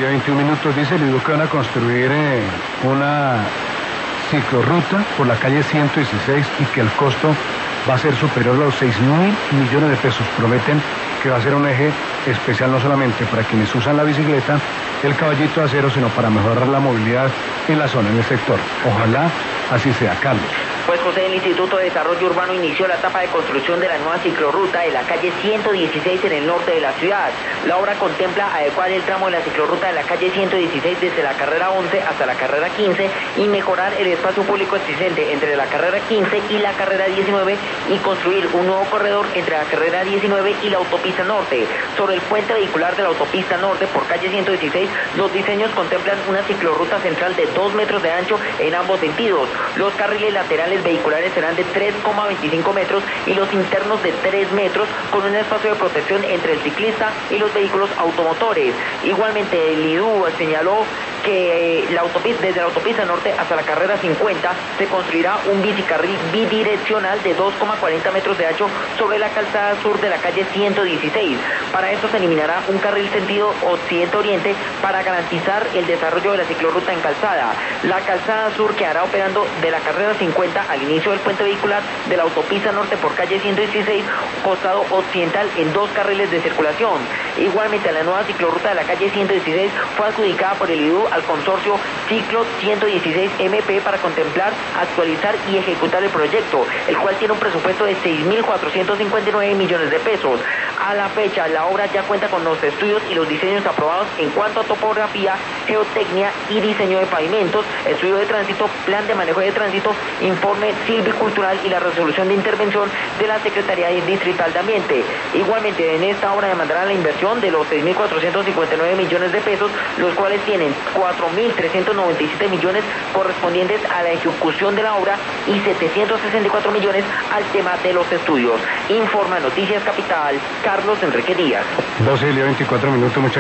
día 21 minutos. Dice el IDU que van a construir una ciclorruta por la calle 116 y que el costo va a ser superior a los 6.000 millones de pesos. Prometen que va a ser un eje especial no solamente para quienes usan la bicicleta, el caballito de acero, sino para mejorar la movilidad en la zona, en el sector. Ojalá así sea. Carlos. Pues José, el Instituto de Desarrollo Urbano inició la etapa de construcción de la nueva ciclorruta de la calle 116 en el norte de la ciudad. La obra contempla adecuar el tramo de la ciclorruta de la calle 116 desde la carrera 11 hasta la carrera 15 y mejorar el espacio público existente entre la carrera 15 y la carrera 19 y construir un nuevo corredor entre la carrera 19 y la autopista norte. Sobre el puente vehicular de la autopista norte por calle 116, los diseños contemplan una ciclorruta central de 2 metros de ancho en ambos sentidos. Los carriles laterales vehiculares serán de 3,25 metros y los internos de 3 metros, con un espacio de protección entre el ciclista y los vehículos automotores. Igualmente, el IDU señaló que desde la autopista norte hasta la carrera 50 se construirá un bicicarril bidireccional de 2,40 metros de ancho sobre la calzada sur de la calle 116. Para esto se eliminará un carril sentido occidente-oriente para garantizar el desarrollo de la ciclorruta en calzada. La calzada sur quedará operando de la carrera 50 al inicio del puente vehicular de la autopista norte por calle 116, costado occidental, en 2 carriles de circulación. Igualmente, la nueva ciclorruta de la calle 116 fue adjudicada por el IDU al consorcio Ciclo 116 MP para contemplar, actualizar y ejecutar el proyecto, el cual tiene un presupuesto de 6.459 millones de pesos. A la fecha, la obra ya cuenta con los estudios y los diseños aprobados en cuanto a topografía, geotecnia y diseño de pavimentos, estudio de tránsito, plan de manejo de tránsito, informe silvicultural y la resolución de intervención de la Secretaría Distrital de Ambiente. Igualmente, en esta obra demandarán la inversión de los 6.459 millones de pesos, los cuales tienen 4.397 millones correspondientes a la ejecución de la obra y 764 millones al tema de los estudios. Informa Noticias Capital, Carlos Enrique Díaz. 12 y 24 minutos. Muchas